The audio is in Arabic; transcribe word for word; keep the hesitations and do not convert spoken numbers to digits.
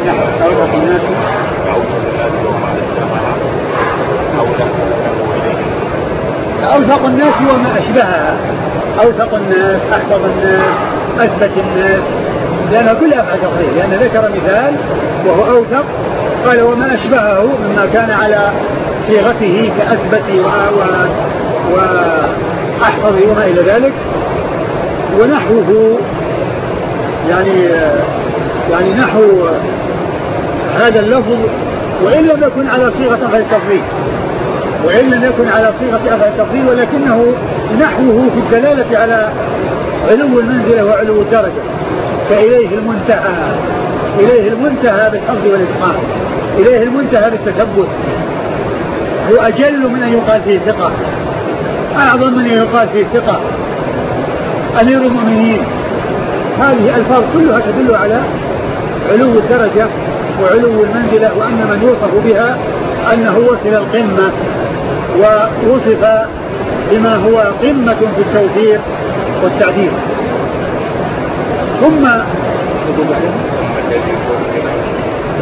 أوثق الناس أوثق الناس وما أشبهها. أوثق الناس، أحفظ الناس، أثبت الناس، لأنها كلها أفعال تفضيل، لأن ذكر مثال وهو أوثق، قال وما أشبهه مما كان على صيغته كأثبت وأحفظ وما إلى ذلك. ونحوه يعني يعني نحو هذا اللفظ وإن لم يكن على صيغة أفعال التفضيل وإن لم يكن على صيغة أفعال التفضيل ولكنه نحوه في الدلالة على علو المنزلة وعلو الدرجة، فإليه المنتهى، إليه المنتهى بالحفظ والإتقان، إليه المنتهى بالتثبت، هو أجل من أن يقال فيه ثقة، أعظم من أن يقال فيه ثقة، أمير المؤمنين. هذه الألفاظ كلها تدل على علو الدرجة وعلو المنزلة، وأن من يوصف بها أنه وصل القمة ووصف بما هو قمة في التوفير والتعديل. ثم